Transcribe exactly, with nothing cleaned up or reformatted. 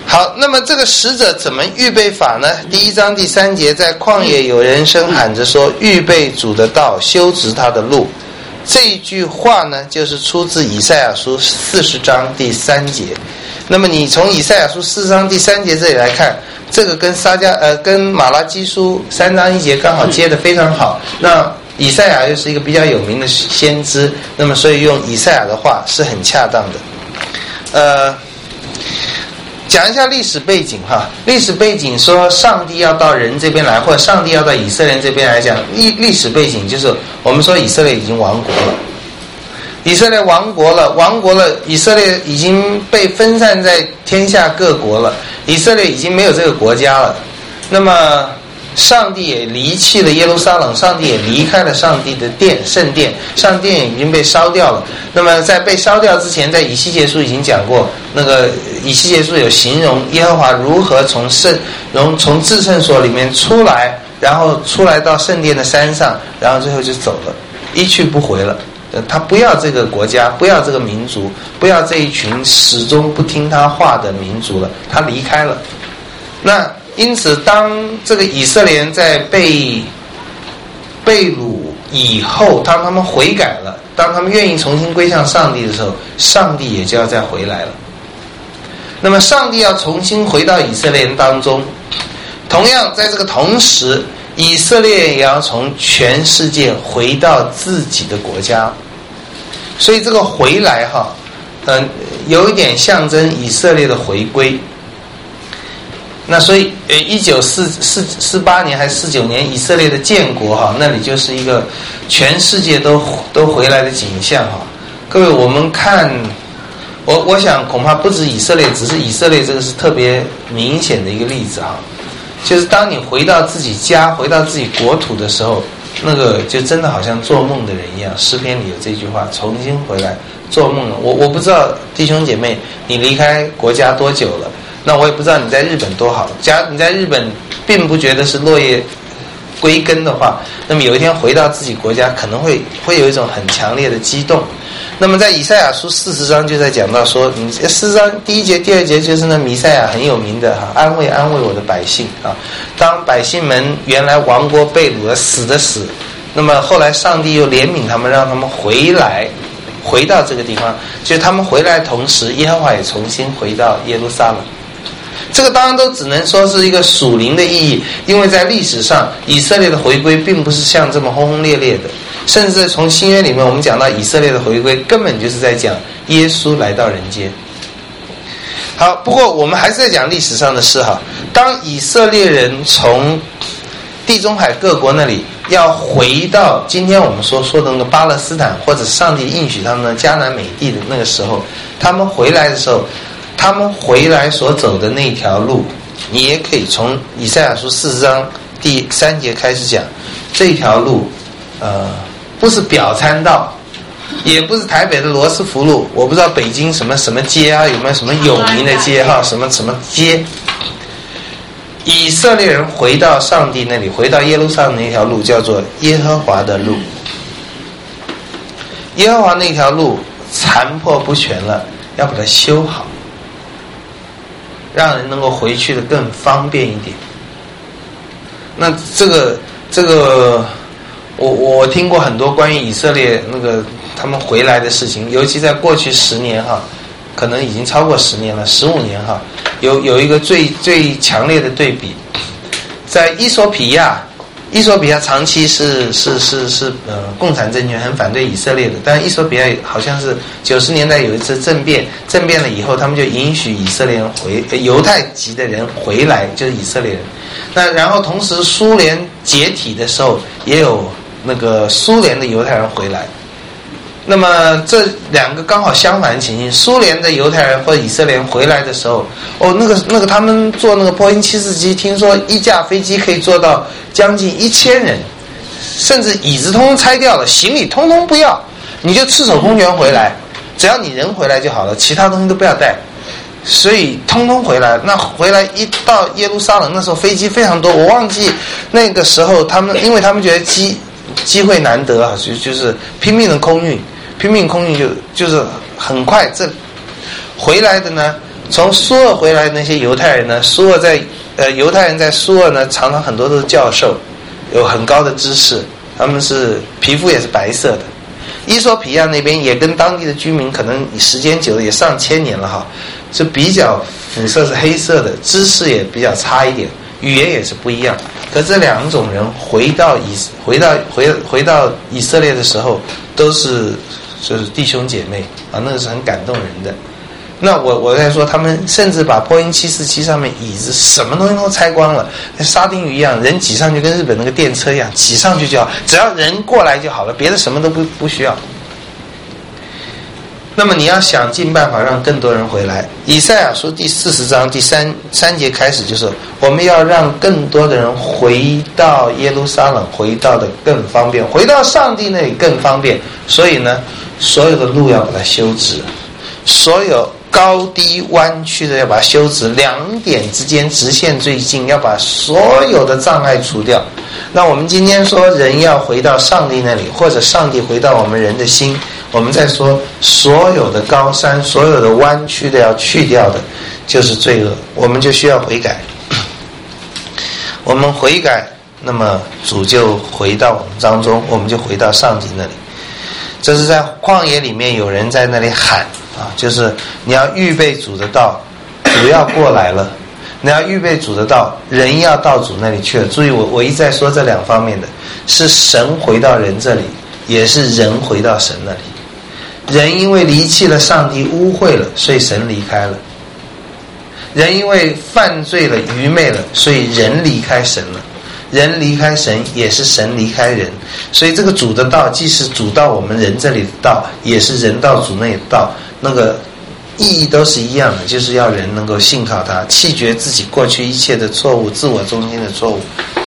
好，那么这个使者怎么预备法呢？第一章第三节，在旷野有人声喊着说，预备主的道，修直他的路。这一句话呢，就是出自以赛亚书四十章第三节。那么你从以赛亚书四章第三节这里来看，这个跟撒迦呃跟马拉基书三章一节刚好接得非常好。那以赛亚又是一个比较有名的先知，那么所以用以赛亚的话是很恰当的。呃，讲一下历史背景哈。历史背景说上帝要到人这边来，或者上帝要到以色列这边来讲，历历史背景就是我们说以色列已经亡国了。以色列亡国了，亡国了，以色列已经被分散在天下各国了，以色列已经没有这个国家了。那么上帝也离弃了耶路撒冷，上帝也离开了上帝的殿圣殿，上帝已经被烧掉了。那么在被烧掉之前，在以西结书已经讲过，那个以西结书有形容耶和华如何从圣从从至圣所里面出来，然后出来到圣殿的山上，然后最后就走了，一去不回了。他不要这个国家，不要这个民族，不要这一群始终不听他话的民族了，他离开了。那因此当这个以色列人在被被掳以后，当他们悔改了，当他们愿意重新归向上帝的时候，上帝也就要再回来了。那么上帝要重新回到以色列人当中，同样在这个同时，以色列也要从全世界回到自己的国家。所以这个回来哈，嗯、呃，有一点象征以色列的回归。那所以呃一九四四四八年还是四九年以色列的建国哈，那里就是一个全世界都都回来的景象哈。各位，我们看我我想恐怕不止以色列，只是以色列这个是特别明显的一个例子哈。就是当你回到自己家，回到自己国土的时候，那个就真的好像做梦的人一样。诗篇里有这句话，重新回来做梦了。我我不知道弟兄姐妹你离开国家多久了，那我也不知道你在日本多好。假如你在日本并不觉得是落叶归根的话，那么有一天回到自己国家，可能会会有一种很强烈的激动。那么在以赛亚书四十章就在讲到说，四章第一节第二节就是那弥赛亚很有名的哈，安慰安慰我的百姓啊。当百姓们原来亡国被掳了，死的死，那么后来上帝又怜悯他们，让他们回来，回到这个地方。就是他们回来的同时，耶和华也重新回到耶路撒冷。这个当然都只能说是一个属灵的意义，因为在历史上以色列的回归并不是像这么轰轰烈烈的，甚至从新约里面我们讲到以色列的回归，根本就是在讲耶稣来到人间。好，不过我们还是在讲历史上的事哈。当以色列人从地中海各国那里要回到今天我们所说的那个巴勒斯坦，或者上帝应许他们的迦南美地的那个时候，他们回来的时候，他们回来所走的那条路，你也可以从以赛亚书四十章第三节开始讲。这条路呃，不是表参道，也不是台北的罗斯福路，我不知道北京什么什么街啊，有没有什么有名的街哈，什么什么街。以色列人回到上帝那里，回到耶路撒冷那条路叫做耶和华的路。耶和华那条路残破不全了，要把它修好，让人能够回去的更方便一点。那这个这个我我听过很多关于以色列那个他们回来的事情，尤其在过去十年哈，可能已经超过十年了，十五年哈，有有一个最最强烈的对比，在伊索比亚，伊索比亚长期是是是是呃共产政权很反对以色列的，但伊索比亚好像是九十年代有一次政变，政变了以后，他们就允许以色列人回犹太籍的人回来，就是以色列人。那然后同时苏联解体的时候，也有那个苏联的犹太人回来。那么这两个刚好相反的情形，苏联的犹太人或者以色列人回来的时候，哦，那个那个他们坐那个波音七四七，听说一架飞机可以坐到将近一千人，甚至椅子通通拆掉了，行李通通不要，你就赤手空拳回来，只要你人回来就好了，其他东西都不要带，所以通通回来。那回来一到耶路撒冷，那时候飞机非常多，我忘记那个时候他们，因为他们觉得机机会难得啊，就就是拼命的空运。拼命空运就就是很快，这回来的呢， 从苏俄回来那些犹太人呢，苏俄在呃犹太人在苏俄呢，常常很多都是教授，有很高的知识，他们是皮肤也是白色的。伊索比亚那边也跟当地的居民可能时间久了也上千年了哈，就比较肤色是黑色的，知识也比较差一点，语言也是不一样。可这两种人回到以回到回回到以色列的时候，都是就是弟兄姐妹啊，那个是很感动人的。那我我在说，他们甚至把波音七四七上面椅子什么东西都拆光了，跟沙丁鱼一样，人挤上去跟日本那个电车一样，挤上去就好，只要人过来就好了，别的什么都不不需要。那么你要想尽办法让更多人回来。以赛亚书第四十章第三三节开始就是我们要让更多的人回到耶路撒冷，回到的更方便，回到上帝那里更方便。所以呢，所有的路要把它修直，所有高低弯曲的要把它修直，两点之间直线最近，要把所有的障碍除掉。那我们今天说人要回到上帝那里，或者上帝回到我们人的心，我们在说所有的高山，所有的弯曲的要去掉的就是罪恶，我们就需要悔改。我们悔改，那么主就回到我们当中，我们就回到上帝那里。这是在旷野里面有人在那里喊啊，就是你要预备主的道，主要过来了，你要预备主的道，人要到主那里去了。注意我我一直在说这两方面的，是神回到人这里，也是人回到神那里。人因为离弃了上帝，污秽了，所以神离开了。人因为犯罪了，愚昧了，所以人离开神了。人离开神，也是神离开人。所以这个主的道，既是主到我们人这里的道，也是人到主那里的道，那个意义都是一样的，就是要人能够信靠他，弃绝自己过去一切的错误，自我中心的错误，